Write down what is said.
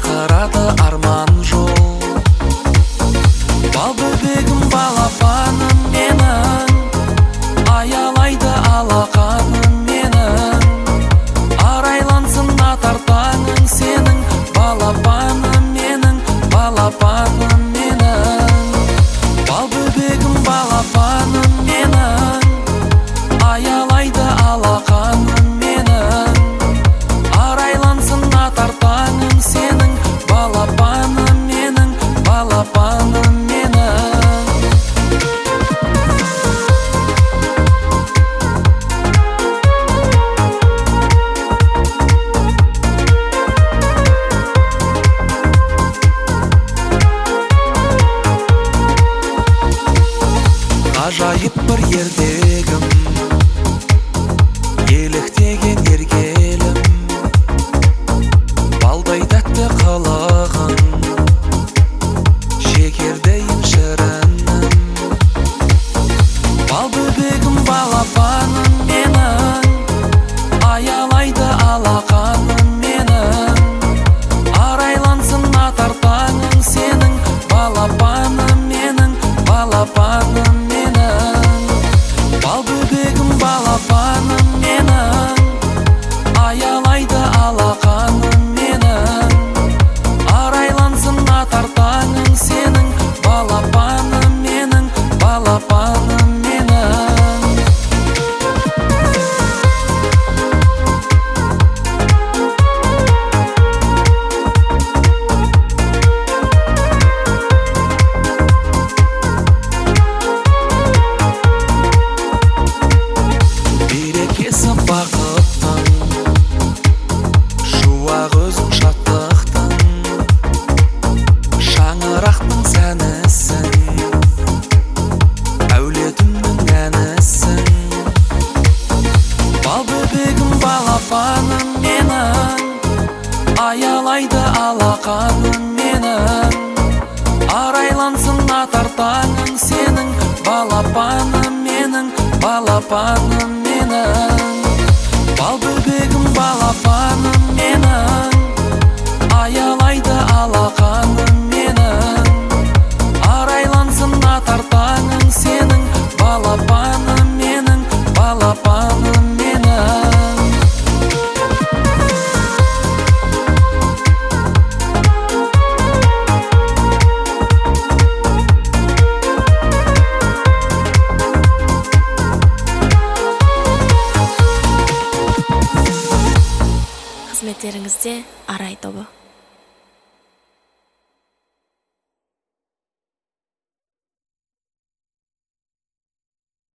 шақырады арман жол. Бал бөбегім балапаным менің, аялайды алақаным менің. Арайлансын атар таңың сенің, балапаным менің, балапаным менің. Бал бөбегім балапаным менің, аялайды алақаным менің. Арайлансын атар таңың сенің, балапаным менің, балапаным менің. Ғажайып бір ертегім, еліктеген ергелім. Балдай тәтті қылығың, шекердейін шірінім. Бал бөбегім балапаным менің, аялайды алақаным менің. Арайлансын атар таңың сенің, балапаным менің, балапаным менің. Бал бөбегім балапаным менің, аялайды алақаным менің. Арайлансын атар таңың сенің, балапаным менің, балапаным менің. Берекесі бақыттың, шуақ өзің шаттықтың. Шаңырақтың сәнісің, әулетімнің әнісің. Бал бөбегім балапаным менің, аялайды алақаным менің. Арайлансын атар таңың сенің, балапаным менің, балапаным менің. Бал бөбегім балапаным менің, аялайды алақаным менің. Арайлансын атар таңың сенің, балапаным менің, балапаным менің. Қызметтеріңізде Арай тобы.